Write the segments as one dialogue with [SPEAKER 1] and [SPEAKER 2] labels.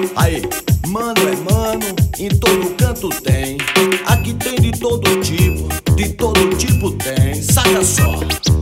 [SPEAKER 1] Aí, mano é mano, em todo canto tem. Aqui tem de todo tipo tem. Saca só.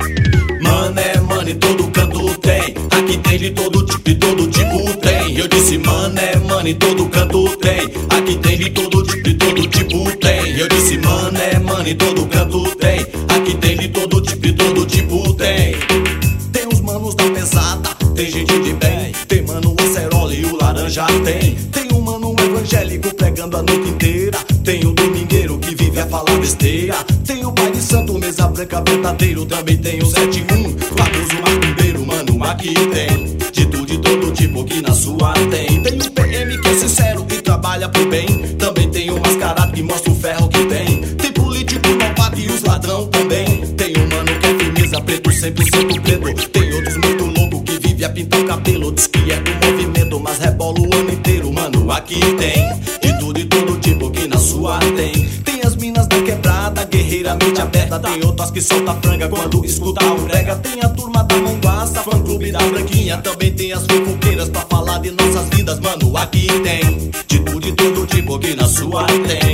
[SPEAKER 1] Mano é mano, em todo canto tem. Aqui tem de todo tipo tem. Eu disse mano é mano, em todo canto tem. Aqui tem de todo tipo tem. Eu disse mano é mano, em todo canto tem. Aqui tem de todo tipo tem. Tem os manos da pesada, tem gente de bem. Tem mano o acerola e o laranja tem. Tem um mano evangélico pregando a noite inteira. Tem o domingueiro que vive a falar besteira. Tem o pai de santo, mesa branca verdadeiro. Também tem o 71, Claudio macumbeiro. Mano, aqui tem de tudo, de todo tipo que na sua tem. Tem o PM que é sincero e trabalha pro bem. Também tem o mascarado que mostra o ferro que tem. Tem político novato e os ladrão também. Tem um mano que é firmeza, preto, 100% preto. Tem outros muito louco que vive a pintar o cabelo. Diz que é do movimento, mas rebola o ano inteiro. Mano, aqui tem de tudo e todo tipo que na sua tem. Tem as minas da quebrada, guerreira, mente aberta. Tem outras que solta franga quando escuta o brega. Tem a turma da manguaça, fã clube da branquinha. Também tem as fofoqueiras pra falar de nossas vidas. Mano, aqui tem de tudo e todo tipo que na sua tem.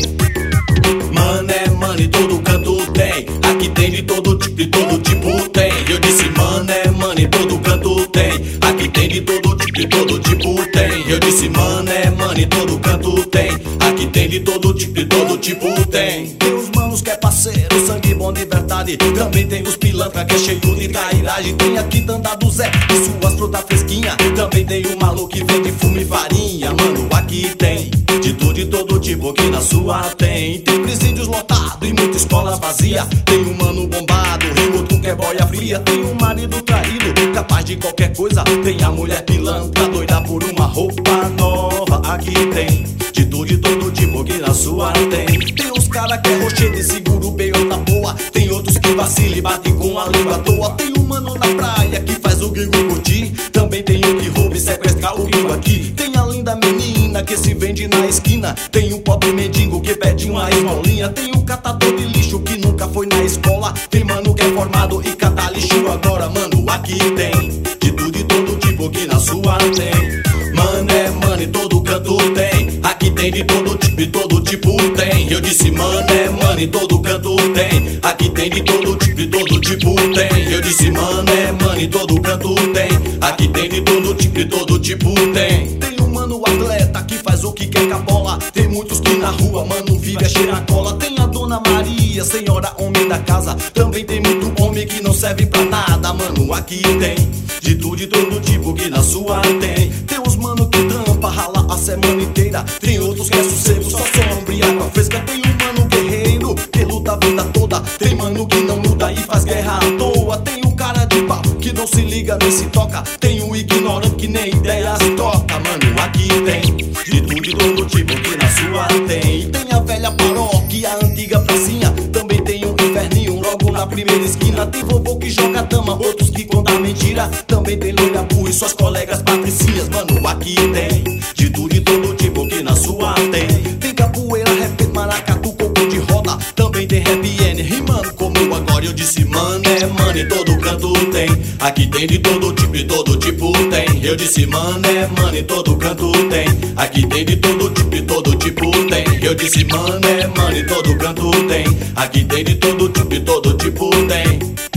[SPEAKER 1] Mano é mano, em todo canto tem. Aqui tem de todo tipo tem. Eu disse mano é mano, em todo canto tem. Aqui tem de todo tipo tem. Eu disse mano é mano, em todo canto tem. Aqui tem de todo tipo tem. Tem os manos que é parceiro, sangue bom de verdade. Também tem os pilantra que é cheio de trairagem. Tem aqui Tanda do Zé e suas frutas fresquinhas. Também tem o maluco que vende fumo e farinha. Mano, aqui tem de tudo e todo tipo que na sua tem. Tem presídios lotados e muita escola vazia. Tem um mano bombado, e outro que é boia fria. Tem um marido traído, capaz de qualquer coisa. Tem a mulher pilantra, doida por uma roupa nova. Aqui tem de tudo e todo tipo que na sua tem. Tem uns cara que é rochedo e seguro bem outra boa. Tem outros que vacila e bate com a língua à toa. Tem um mano na praia que faz o gringo curtir. Também tem um que rouba e sequestra o gringo aqui. Tem a linda menina que se vende na esquina. Tem um pobre mendigo que pede uma esmolinha. Tem um catador de lixo que nunca foi na escola. Tem mano que é formado e cata lixo agora. Mano, aqui tem de tudo e todo tipo que na sua tem. Mano é mano, em todo canto tem. Aqui tem de todo tipo tem. Eu disse mano é mano, em todo canto tem. Aqui tem de todo tipo tem. Eu disse mano é mano, em todo canto tem. Aqui tem de todo tipo tem. Tem um mano atleta que faz o que quer com a bola. Tem muitos que na rua, mano, vive a cheirar cola. Tem a Dona Maria, senhora homem da casa. Também tem muito homem que não serve pra nada. Mano, aqui tem de tudo e todo tipo que na sua tem. Tem uns mano que trampa, rala a semana inteira. Tem outros que é sossego, só sombra e água fresca. Tem um mano guerreiro que luta a vida toda. Tem mano que não luta e faz guerra à toa. Tem um cara de pau que não se liga nem se toca. Tem um ignorante que nem ideia se toca. Mano, aqui tem de tudo e todo tipo que na sua tem. Tem a velha paróquia, a antiga pracinha. Também tem um inferninho logo na primeira esquina. Tem vovô que joga dama, outros que conta mentira. Também tem loira burra e suas colegas patricinhas. Mano, aqui tem de tudo e todo tipo que na sua tem. Tem capoeira, rap, maracatu, coco de roda. Também tem rap N, rimando como agora. Eu disse mano é mano, em todo canto tem. Aqui tem de todo tipo tem. Eu disse mano é mano, em todo canto tem. Aqui tem de todo tipo tem. Eu disse mano é mano, em todo canto tem. Aqui tem de todo tipo tem.